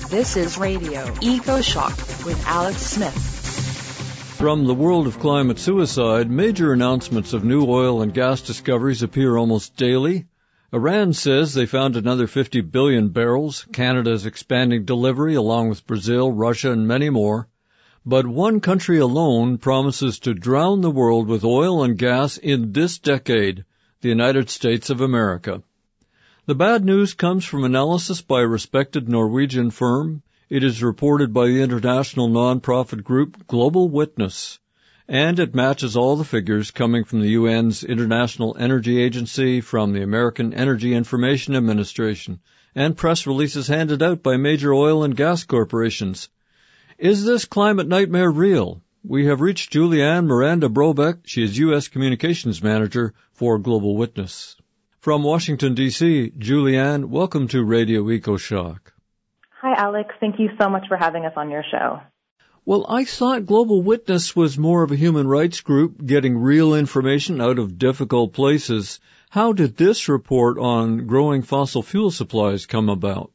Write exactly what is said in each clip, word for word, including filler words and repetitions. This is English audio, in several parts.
This is Radio EcoShock with Alex Smith. From the world of climate suicide, major announcements of new oil and gas discoveries appear almost daily. Iran says they found another fifty billion barrels. Canada is expanding delivery along with Brazil, Russia, and many more. But one country alone promises to drown the world with oil and gas in this decade, the United States of America. The bad news comes from analysis by a respected Norwegian firm. It is reported by the international non-profit group Global Witness, and it matches all the figures coming from the U N's International Energy Agency, from the American Energy Information Administration, and press releases handed out by major oil and gas corporations. Is this climate nightmare real? We have reached Julianne Miranda Brobeck. She is U S Communications Manager for Global Witness. From Washington, D C, Julianne, welcome to Radio EcoShock. Hi, Alex. Thank you so much for having us on your show. Well, I thought Global Witness was more of a human rights group getting real information out of difficult places. How did this report on growing fossil fuel supplies come about?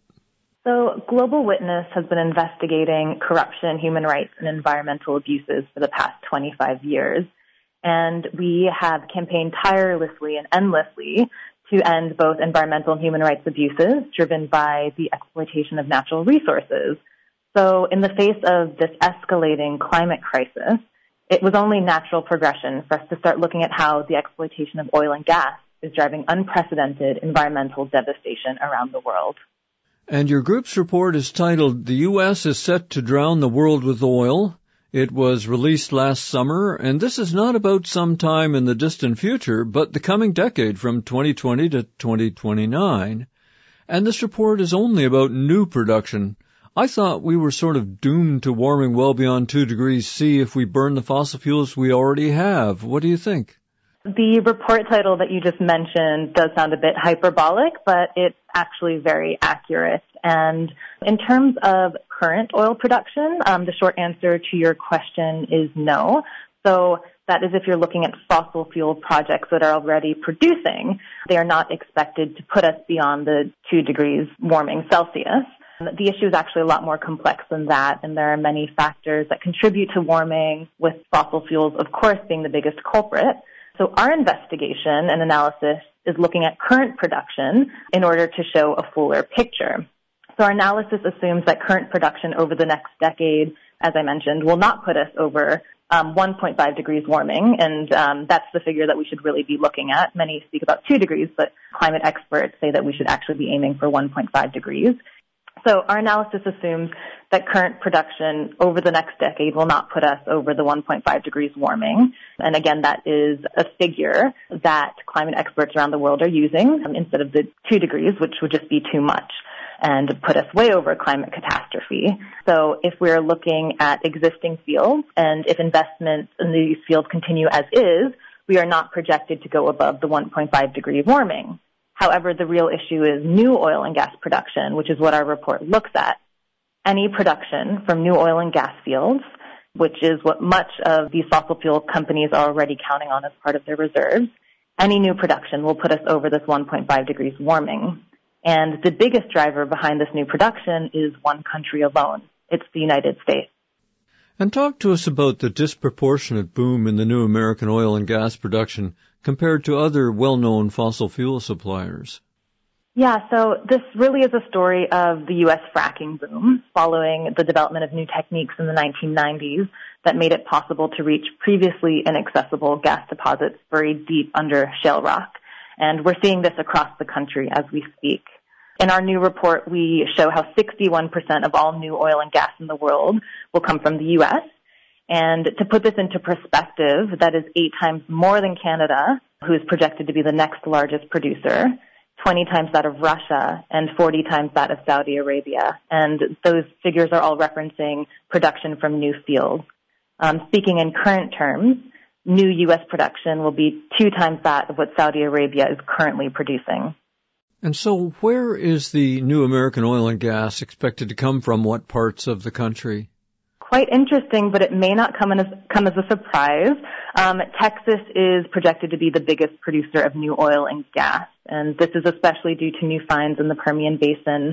So Global Witness has been investigating corruption, human rights, and environmental abuses for the past twenty-five years. And we have campaigned tirelessly and endlessly to end both environmental and human rights abuses driven by the exploitation of natural resources. So in the face of this escalating climate crisis, it was only natural progression for us to start looking at how the exploitation of oil and gas is driving unprecedented environmental devastation around the world. And your group's report is titled, "The U S is set to drown the world with oil." It was released last summer, and this is not about some time in the distant future, but the coming decade from twenty twenty to twenty twenty-nine. And this report is only about new production. I thought we were sort of doomed to warming well beyond two degrees C if we burn the fossil fuels we already have. What do you think? The report title that you just mentioned does sound a bit hyperbolic, but it's actually very accurate. And in terms of current oil production, um, the short answer to your question is no. So that is if you're looking at fossil fuel projects that are already producing, they are not expected to put us beyond the two degrees warming Celsius. The issue is actually a lot more complex than that, and there are many factors that contribute to warming, with fossil fuels, of course, being the biggest culprit. So our investigation and analysis is looking at current production in order to show a fuller picture. So our analysis assumes that current production over the next decade, as I mentioned, will not put us over um, one point five degrees warming, and um, that's the figure that we should really be looking at. Many speak about two degrees, but climate experts say that we should actually be aiming for one point five degrees. So our analysis assumes that current production over the next decade will not put us over the one point five degrees warming. And again, that is a figure that climate experts around the world are using um, instead of the two degrees, which would just be too much and put us way over climate catastrophe. So if we're looking at existing fields, and if investments in these fields continue as is, we are not projected to go above the one point five degree warming. However, the real issue is new oil and gas production, which is what our report looks at. Any production from new oil and gas fields, which is what much of these fossil fuel companies are already counting on as part of their reserves, any new production will put us over this one point five degrees warming. And the biggest driver behind this new production is one country alone. It's the United States. And talk to us about the disproportionate boom in the new American oil and gas production compared to other well-known fossil fuel suppliers. Yeah, so this really is a story of the U S fracking boom following the development of new techniques in the nineteen nineties that made it possible to reach previously inaccessible gas deposits buried deep under shale rock. And we're seeing this across the country as we speak. In our new report, we show how sixty-one percent of all new oil and gas in the world will come from the U S. And to put this into perspective, that is eight times more than Canada, who is projected to be the next largest producer, twenty times that of Russia, and forty times that of Saudi Arabia. And those figures are all referencing production from new fields. Um, speaking in current terms, new U S production will be two times that of what Saudi Arabia is currently producing. And so where is the new American oil and gas expected to come from? What parts of the country? Quite interesting, but it may not come, in as, come as a surprise. Um, Texas is projected to be the biggest producer of new oil and gas, and this is especially due to new finds in the Permian Basin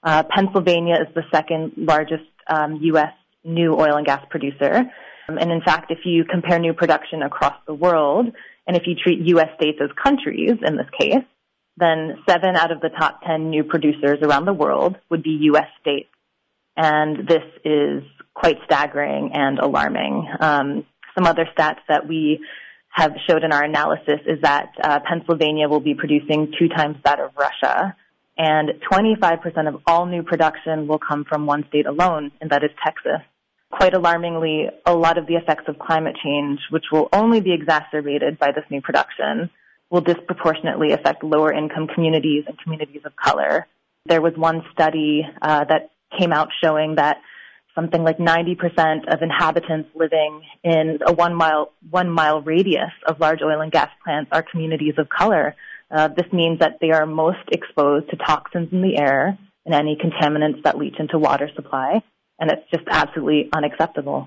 Uh, Pennsylvania is the second largest um, U S new oil and gas producer. Um, and in fact, if you compare new production across the world, and if you treat U S states as countries in this case, then seven out of the top ten new producers around the world would be U S states. And this is quite staggering and alarming. Um, some other stats that we have showed in our analysis is that uh, Pennsylvania will be producing two times that of Russia, and twenty-five percent of all new production will come from one state alone, and that is Texas. Quite alarmingly, a lot of the effects of climate change, which will only be exacerbated by this new production, will disproportionately affect lower-income communities and communities of color. There was one study uh, that came out showing that something like ninety percent of inhabitants living in a one-mile one-mile radius of large oil and gas plants are communities of color. Uh, this means that they are most exposed to toxins in the air and any contaminants that leach into water supply, and it's just absolutely unacceptable.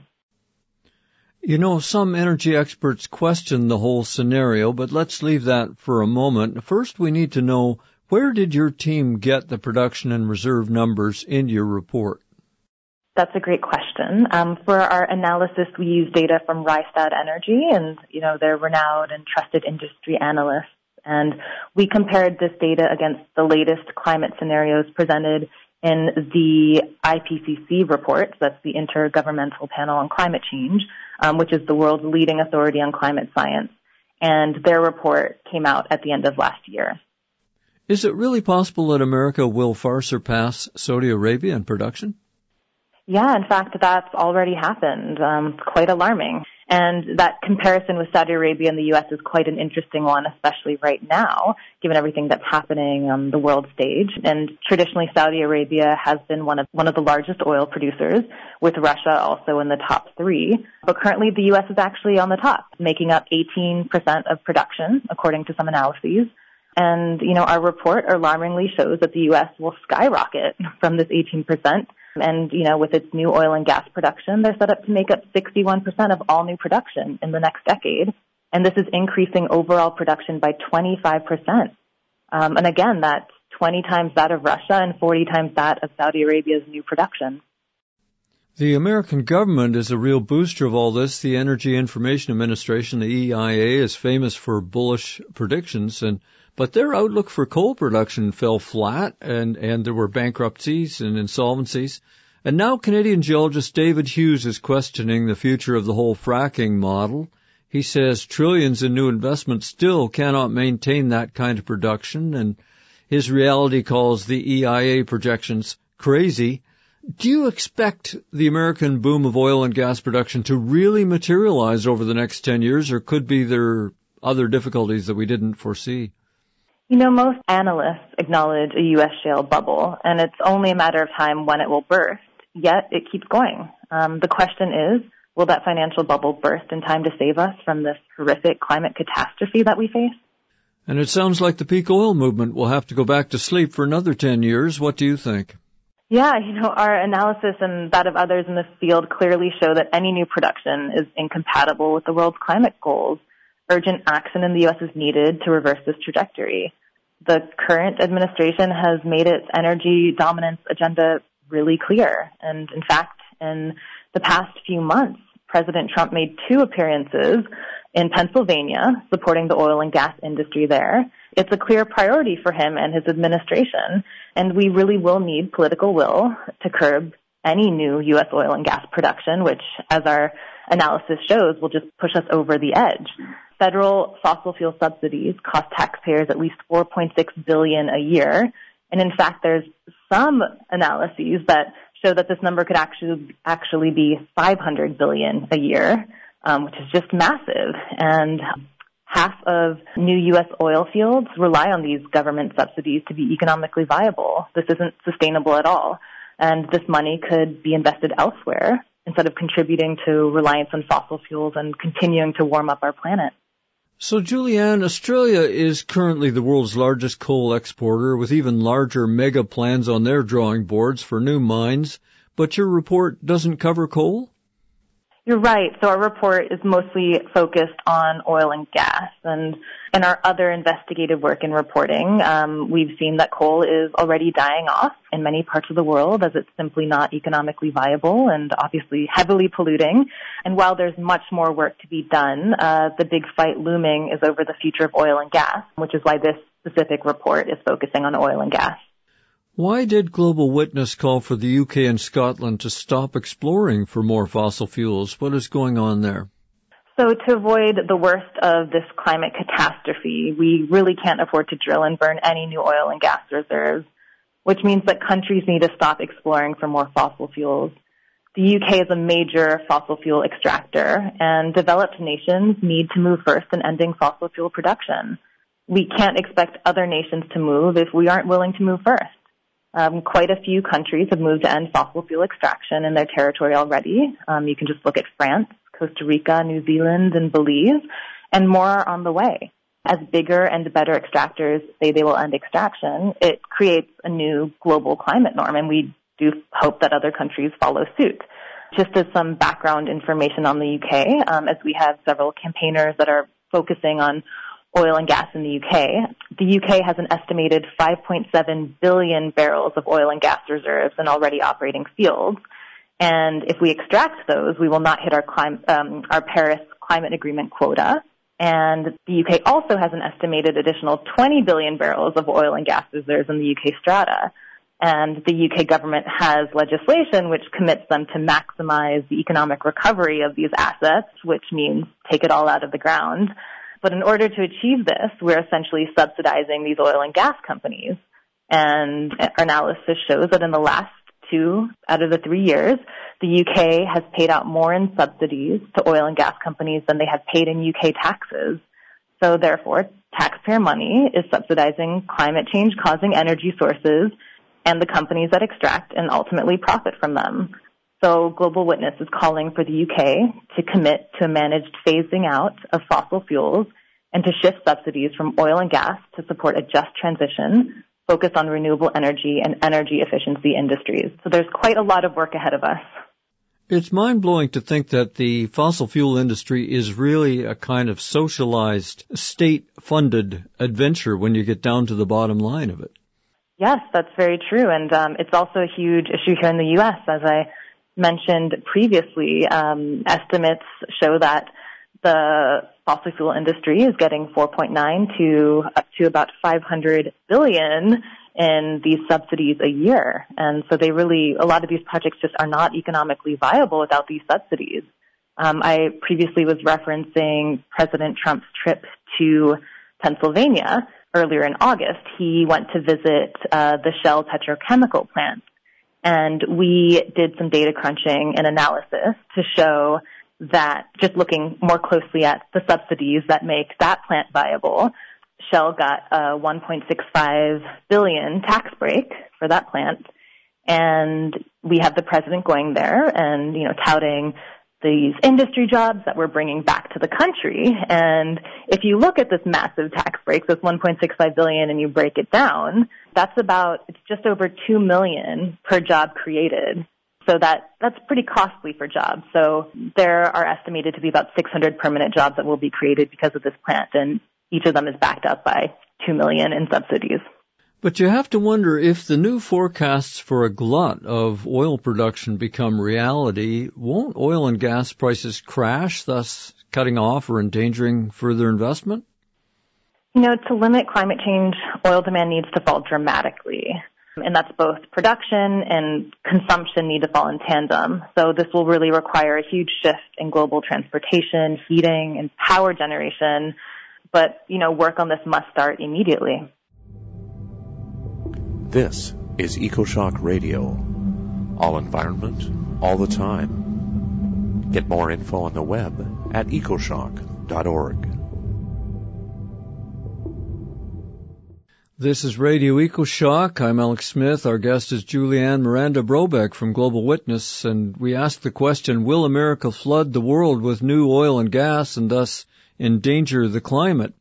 You know, some energy experts question the whole scenario, but let's leave that for a moment. First, we need to know, where did your team get the production and reserve numbers in your report? That's a great question. Um, for our analysis, we use data from Rystad Energy, and you know they're renowned and trusted industry analysts. And we compared this data against the latest climate scenarios presented in the I P C C report. That's the Intergovernmental Panel on Climate Change, um, which is the world's leading authority on climate science. And their report came out at the end of last year. Is it really possible that America will far surpass Saudi Arabia in production? Yeah, in fact, that's already happened. Um, it's quite alarming. And that comparison with Saudi Arabia and the U S is quite an interesting one, especially right now, given everything that's happening on the world stage. And traditionally, Saudi Arabia has been one of one of the largest oil producers, with Russia also in the top three. But currently, the U S is actually on the top, making up eighteen percent of production, according to some analyses. And, you know, our report alarmingly shows that the U S will skyrocket from this eighteen percent. And, you know, with its new oil and gas production, they're set up to make up sixty-one percent of all new production in the next decade. And this is increasing overall production by twenty-five percent. Um, and again, that's twenty times that of Russia and forty times that of Saudi Arabia's new production. The American government is a real booster of all this. The Energy Information Administration, the E I A, is famous for bullish predictions, and but their outlook for coal production fell flat, and, and there were bankruptcies and insolvencies. And now Canadian geologist David Hughes is questioning the future of the whole fracking model. He says trillions in new investment still cannot maintain that kind of production, and his reality calls the E I A projections crazy. Do you expect the American boom of oil and gas production to really materialize over the next ten years, or could be there other difficulties that we didn't foresee? You know, most analysts acknowledge a U S shale bubble, and it's only a matter of time when it will burst, yet it keeps going. Um, the question is, will that financial bubble burst in time to save us from this horrific climate catastrophe that we face? And it sounds like the peak oil movement will have to go back to sleep for another ten years. What do you think? Yeah, you know, our analysis and that of others in the field clearly show that any new production is incompatible with the world's climate goals. Urgent action in the U S is needed to reverse this trajectory. The current administration has made its energy dominance agenda really clear. And in fact, in the past few months, President Trump made two appearances in Pennsylvania supporting the oil and gas industry there. It's a clear priority for him and his administration, and we really will need political will to curb any new U S oil and gas production, which, as our analysis shows, will just push us over the edge. Federal fossil fuel subsidies cost taxpayers at least four point six billion dollars a year. And in fact, there's some analyses that show that this number could actually actually be five hundred billion dollars a year, um, which is just massive. And half of new U S oil fields rely on these government subsidies to be economically viable. This isn't sustainable at all. And this money could be invested elsewhere instead of contributing to reliance on fossil fuels and continuing to warm up our planet. So, Julianne, Australia is currently the world's largest coal exporter, with even larger mega plans on their drawing boards for new mines. But your report doesn't cover coal? You're right. So our report is mostly focused on oil and gas. And in our other investigative work and reporting, um, we've seen that coal is already dying off in many parts of the world as it's simply not economically viable and obviously heavily polluting. And while there's much more work to be done, uh, the big fight looming is over the future of oil and gas, which is why this specific report is focusing on oil and gas. Why did Global Witness call for the U K and Scotland to stop exploring for more fossil fuels? What is going on there? So to avoid the worst of this climate catastrophe, we really can't afford to drill and burn any new oil and gas reserves, which means that countries need to stop exploring for more fossil fuels. The U K is a major fossil fuel extractor, and developed nations need to move first in ending fossil fuel production. We can't expect other nations to move if we aren't willing to move first. Um, quite a few countries have moved to end fossil fuel extraction in their territory already. Um, you can just look at France, Costa Rica, New Zealand, and Belize, and more are on the way. As bigger and better extractors say they will end extraction, it creates a new global climate norm, and we do hope that other countries follow suit. Just as some background information on the U K, um, as we have several campaigners that are focusing on oil and gas in the U K. The U K has an estimated five point seven billion barrels of oil and gas reserves in already operating fields. And if we extract those, we will not hit our, clim- um, our Paris Climate Agreement quota. And the U K also has an estimated additional twenty billion barrels of oil and gas reserves in the U K strata. And the U K government has legislation which commits them to maximize the economic recovery of these assets, which means take it all out of the ground. But in order to achieve this, we're essentially subsidizing these oil and gas companies. And our analysis shows that in the last two out of the three years, the U K has paid out more in subsidies to oil and gas companies than they have paid in U K taxes. So therefore, taxpayer money is subsidizing climate change causing energy sources and the companies that extract and ultimately profit from them. So Global Witness is calling for the U K to commit to a managed phasing out of fossil fuels and to shift subsidies from oil and gas to support a just transition, focus on renewable energy and energy efficiency industries. So there's quite a lot of work ahead of us. It's mind-blowing to think that the fossil fuel industry is really a kind of socialized, state-funded adventure when you get down to the bottom line of it. Yes, that's very true. And um, it's also a huge issue here in the U S, as I mentioned previously. Um, estimates show that the fossil fuel industry is getting four point nine to up to about five hundred billion in these subsidies a year. And so they really, a lot of these projects just are not economically viable without these subsidies. Um, I previously was referencing President Trump's trip to Pennsylvania earlier in August. He went to visit uh, the Shell petrochemical plant. And we did some data crunching and analysis to show that, just looking more closely at the subsidies that make that plant viable, Shell got a one point six five billion dollars tax break for that plant. And we have the president going there and, you know, touting these industry jobs that we're bringing back to the country. And if you look at this massive tax break, this one point six five billion dollars, and you break it down, that's about, it's just over two million dollars per job created. So that, that's pretty costly for jobs. So there are estimated to be about six hundred permanent jobs that will be created because of this plant, and each of them is backed up by two million dollars in subsidies. But you have to wonder if the new forecasts for a glut of oil production become reality, won't oil and gas prices crash, thus cutting off or endangering further investment? You know, to limit climate change, oil demand needs to fall dramatically. And that's both production and consumption need to fall in tandem. So this will really require a huge shift in global transportation, heating, and power generation. But, you know, work on this must start immediately. This is EcoShock Radio. All environment, all the time. Get more info on the web at ecoshock dot org. This is Radio EcoShock. I'm Alex Smith. Our guest is Julianne Miranda Brobeck from Global Witness, and we ask the question, will America flood the world with new oil and gas and thus endanger the climate?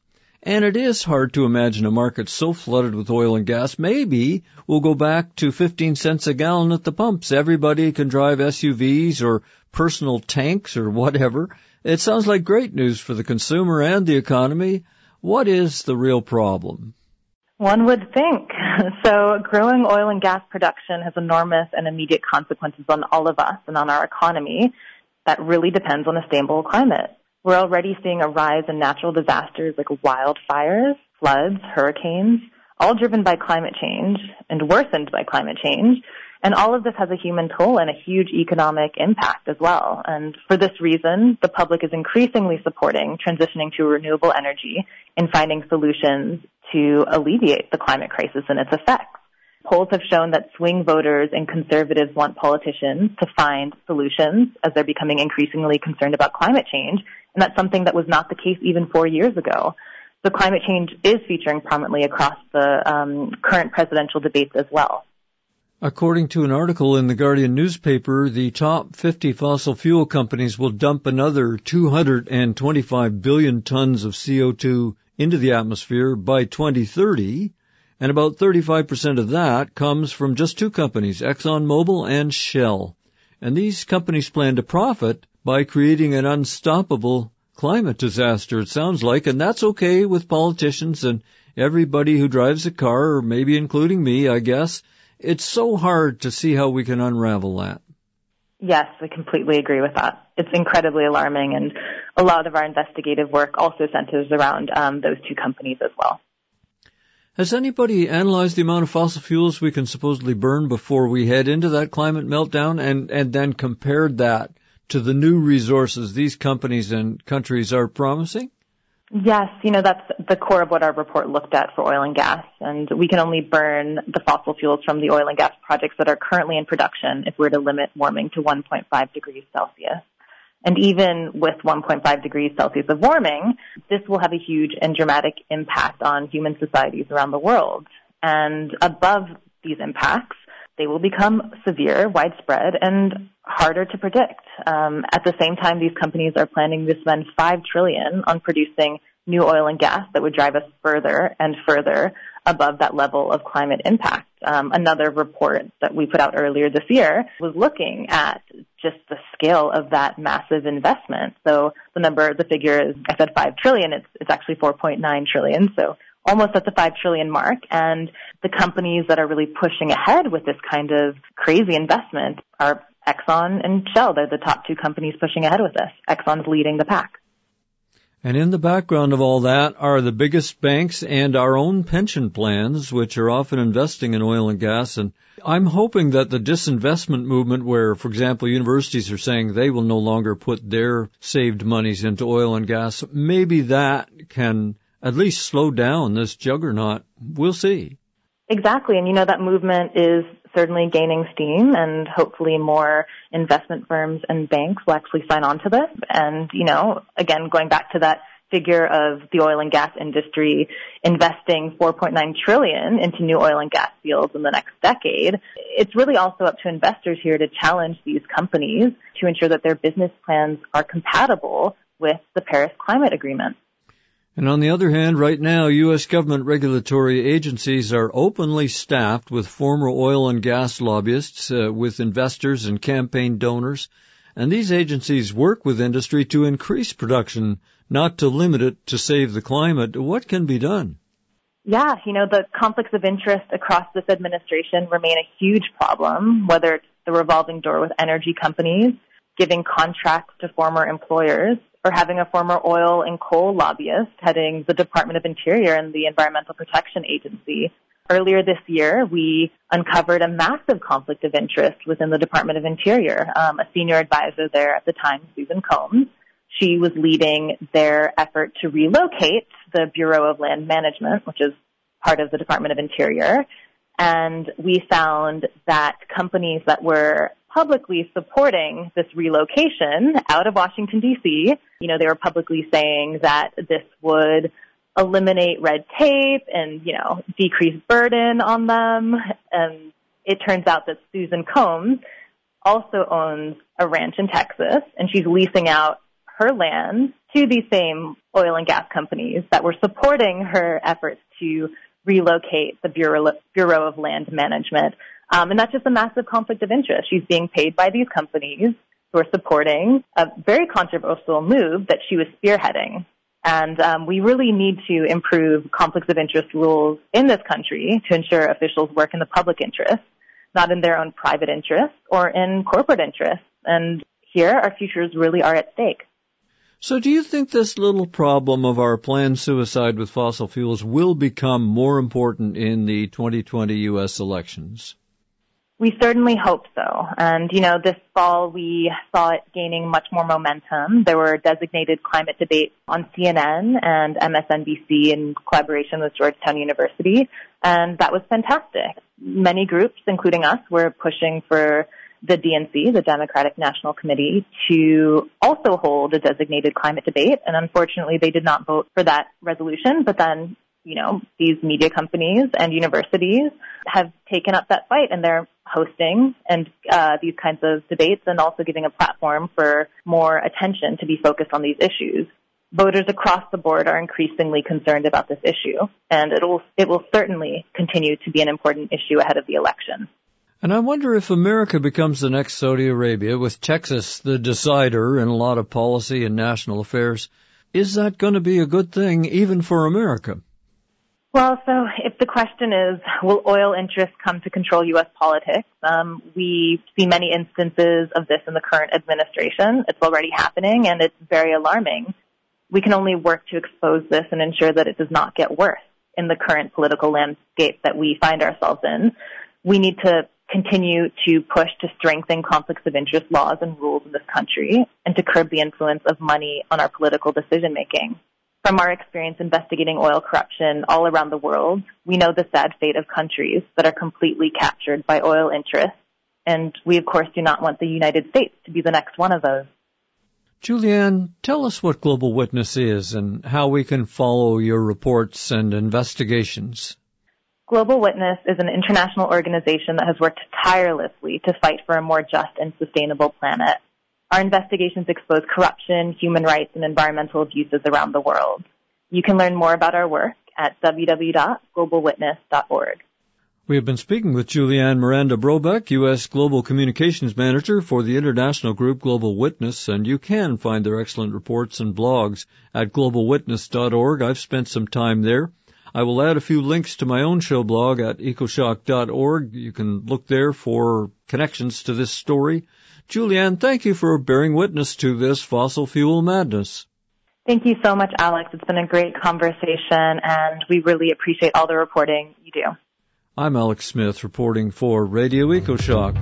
And it is hard to imagine a market so flooded with oil and gas. Maybe we'll go back to fifteen cents a gallon at the pumps. Everybody can drive S U Vs or personal tanks or whatever. It sounds like great news for the consumer and the economy. What is the real problem? One would think. So growing oil and gas production has enormous and immediate consequences on all of us and on our economy. That really depends on a stable climate. We're already seeing a rise in natural disasters like wildfires, floods, hurricanes, all driven by climate change and worsened by climate change. And all of this has a human toll and a huge economic impact as well. And for this reason, the public is increasingly supporting transitioning to renewable energy and finding solutions to alleviate the climate crisis and its effects. Polls have shown that swing voters and conservatives want politicians to find solutions as they're becoming increasingly concerned about climate change, and that's something that was not the case even four years ago. So climate change is featuring prominently across the um, current presidential debates as well. According to an article in the Guardian newspaper, the top fifty fossil fuel companies will dump another two hundred twenty-five billion tons of C O two into the atmosphere by twenty thirty, and about thirty-five percent of that comes from just two companies, ExxonMobil and Shell. And these companies plan to profit by creating an unstoppable climate disaster, it sounds like, and that's okay with politicians and everybody who drives a car, or maybe including me, I guess. It's so hard to see how we can unravel that. Yes, I completely agree with that. It's incredibly alarming, and a lot of our investigative work also centers around um, those two companies as well. Has anybody analyzed the amount of fossil fuels we can supposedly burn before we head into that climate meltdown, and, and then compared that to the new resources these companies and countries are promising? Yes, you know, that's the core of what our report looked at for oil and gas. And we can only burn the fossil fuels from the oil and gas projects that are currently in production if we're to limit warming to one point five degrees Celsius. And even with one point five degrees Celsius of warming, this will have a huge and dramatic impact on human societies around the world. And above these impacts, they will become severe, widespread, and harder to predict. Um, at the same time, these companies are planning to spend five trillion dollars on producing new oil and gas that would drive us further and further above that level of climate impact. Um, another report that we put out earlier this year was looking at just the scale of that massive investment. So the number, the figure is, I said five trillion dollars, it's, it's actually four point nine trillion dollars. So almost at the five trillion mark, and the companies that are really pushing ahead with this kind of crazy investment are Exxon and Shell. They're the top two companies pushing ahead with this. Exxon's leading the pack. And in the background of all that are the biggest banks and our own pension plans, which are often investing in oil and gas. And I'm hoping that the disinvestment movement, where, for example, universities are saying they will no longer put their saved monies into oil and gas, maybe that can at least slow down this juggernaut. We'll see. Exactly. And, you know, that movement is certainly gaining steam, and hopefully more investment firms and banks will actually sign on to this. And, you know, again, going back to that figure of the oil and gas industry investing four point nine trillion dollars into new oil and gas fields in the next decade, it's really also up to investors here to challenge these companies to ensure that their business plans are compatible with the Paris Climate Agreement. And on the other hand, right now, U S government regulatory agencies are openly staffed with former oil and gas lobbyists, uh, with investors and campaign donors. And these agencies work with industry to increase production, not to limit it to save the climate. What can be done? Yeah, you know, the conflicts of interest across this administration remain a huge problem, whether it's the revolving door with energy companies, giving contracts to former employers, or having a former oil and coal lobbyist heading the Department of Interior and the Environmental Protection Agency. Earlier this year, we uncovered a massive conflict of interest within the Department of Interior. Um, a senior advisor there at the time, Susan Combs, she was leading their effort to relocate the Bureau of Land Management, which is part of the Department of Interior. And we found that companies that were publicly supporting this relocation out of Washington, D C, you know, they were publicly saying that this would eliminate red tape and, you know, decrease burden on them. And it turns out that Susan Combs also owns a ranch in Texas, and she's leasing out her land to these same oil and gas companies that were supporting her efforts to relocate the Bureau, Bureau of Land Management. Um, and that's just a massive conflict of interest. She's being paid by these companies who are supporting a very controversial move that she was spearheading. And um, we really need to improve conflicts of interest rules in this country to ensure officials work in the public interest, not in their own private interests or in corporate interests. And here, our futures really are at stake. So do you think this little problem of our planned suicide with fossil fuels will become more important in the twenty twenty U S elections? We certainly hope so. And, you know, this fall we saw it gaining much more momentum. There were designated climate debates on C N N and M S N B C in collaboration with Georgetown University, and that was fantastic. Many groups, including us, were pushing for the D N C, the Democratic National Committee, to also hold a designated climate debate. And unfortunately, they did not vote for that resolution. But then, you know, these media companies and universities have taken up that fight, and they're hosting and uh, these kinds of debates and also giving a platform for more attention to be focused on these issues. Voters across the board are increasingly concerned about this issue, and it will it will certainly continue to be an important issue ahead of the election. And I wonder if America becomes the next Saudi Arabia, with Texas the decider in a lot of policy and national affairs. Is that going to be a good thing even for America? Well, so if the question is, will oil interests come to control U S politics, um, we see many instances of this in the current administration. It's already happening, and it's very alarming. We can only work to expose this and ensure that it does not get worse in the current political landscape that we find ourselves in. We need to continue to push to strengthen conflicts of interest laws and rules in this country and to curb the influence of money on our political decision-making. From our experience investigating oil corruption all around the world, we know the sad fate of countries that are completely captured by oil interests, and we, of course, do not want the United States to be the next one of those. Julianne, tell us what Global Witness is and how we can follow your reports and investigations. Global Witness is an international organization that has worked tirelessly to fight for a more just and sustainable planet. Our investigations expose corruption, human rights, and environmental abuses around the world. You can learn more about our work at w w w dot global witness dot org. We have been speaking with Julianne Miranda Brobeck, U S Global Communications Manager for the international group Global Witness, and you can find their excellent reports and blogs at global witness dot org. I've spent some time there. I will add a few links to my own show blog at ecoshock dot org. You can look there for connections to this story. Julianne, thank you for bearing witness to this fossil fuel madness. Thank you so much, Alex. It's been a great conversation, and we really appreciate all the reporting you do. I'm Alex Smith, reporting for Radio EcoShock.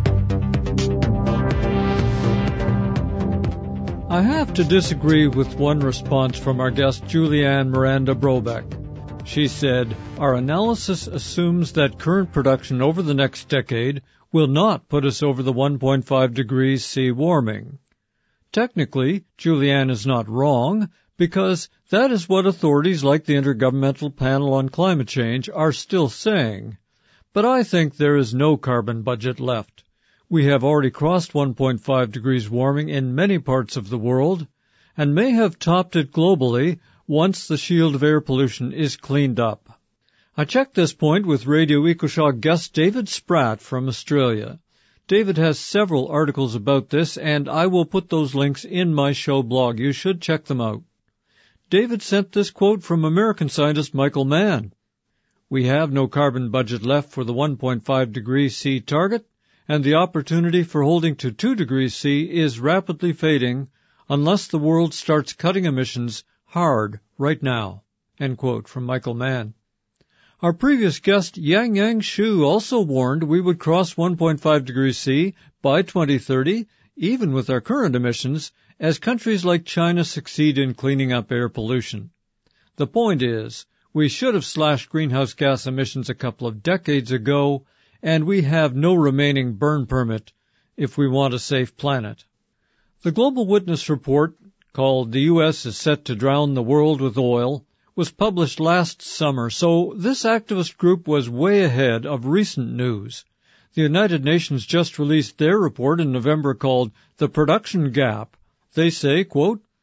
I have to disagree with one response from our guest, Julianne Miranda Brobeck. She said, our analysis assumes that current production over the next decade will not put us over the one point five degrees C warming. Technically, Julianne is not wrong, because that is what authorities like the Intergovernmental Panel on Climate Change are still saying. But I think there is no carbon budget left. We have already crossed one point five degrees warming in many parts of the world, and may have topped it globally once the shield of air pollution is cleaned up. I checked this point with Radio EcoShock guest David Spratt from Australia. David has several articles about this, and I will put those links in my show blog. You should check them out. David sent this quote from American scientist Michael Mann. We have no carbon budget left for the one point five degrees C target, and the opportunity for holding to two degrees C is rapidly fading unless the world starts cutting emissions hard right now. End quote from Michael Mann. Our previous guest, Yang Yang Shu, also warned we would cross one point five degrees C by twenty thirty, even with our current emissions, as countries like China succeed in cleaning up air pollution. The point is, we should have slashed greenhouse gas emissions a couple of decades ago, and we have no remaining burn permit if we want a safe planet. The Global Witness report, called The U S is Set to Drown the World with Oil, was published last summer, so this activist group was way ahead of recent news. The United Nations just released their report in November called The Production Gap. They say, quote,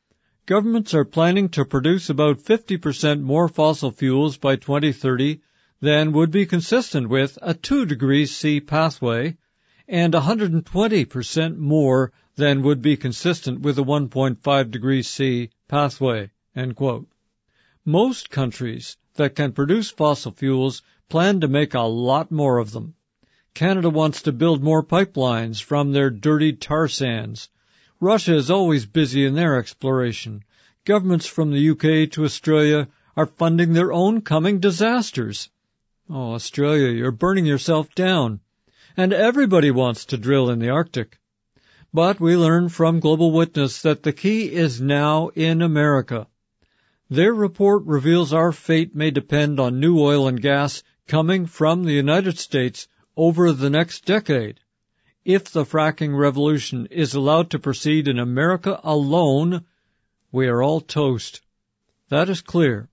governments are planning to produce about fifty percent more fossil fuels by twenty thirty than would be consistent with a two degrees C pathway, and one hundred twenty percent more than would be consistent with a one point five degrees C pathway, end quote. Most countries that can produce fossil fuels plan to make a lot more of them. Canada wants to build more pipelines from their dirty tar sands. Russia is always busy in their exploration. Governments from the U K to Australia are funding their own coming disasters. Oh, Australia, you're burning yourself down. And everybody wants to drill in the Arctic. But we learn from Global Witness that the key is now in America. Their report reveals our fate may depend on new oil and gas coming from the United States over the next decade. If the fracking revolution is allowed to proceed in America alone, we are all toast. That is clear.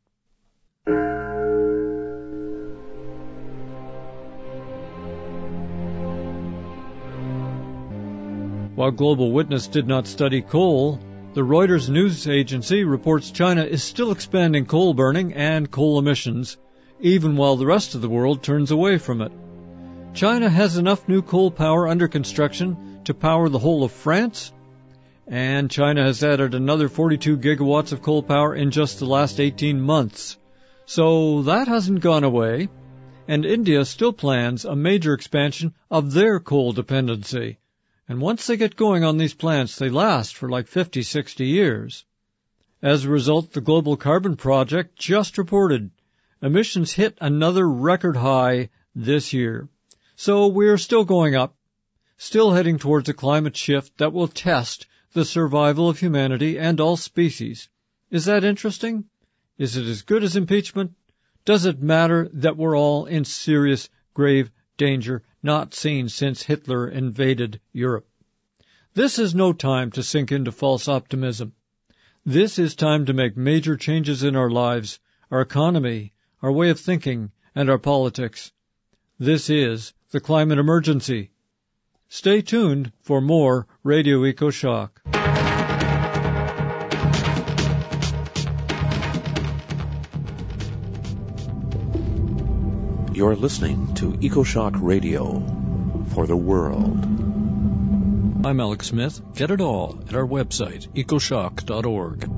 While Global Witness did not study coal, the Reuters news agency reports China is still expanding coal burning and coal emissions, even while the rest of the world turns away from it. China has enough new coal power under construction to power the whole of France, and China has added another forty-two gigawatts of coal power in just the last eighteen months. So that hasn't gone away, and India still plans a major expansion of their coal dependency. And once they get going on these plants, they last for like fifty, sixty years. As a result, the Global Carbon Project just reported emissions hit another record high this year. So we're still going up, still heading towards a climate shift that will test the survival of humanity and all species. Is that interesting? Is it as good as impeachment? Does it matter that we're all in serious, grave danger, not seen since Hitler invaded Europe? This is no time to sink into false optimism. This is time to make major changes in our lives, our economy, our way of thinking, and our politics. This is the climate emergency. Stay tuned for more Radio EcoShock. You're listening to EcoShock Radio for the world. I'm Alex Smith. Get it all at our website, ecoshock dot org.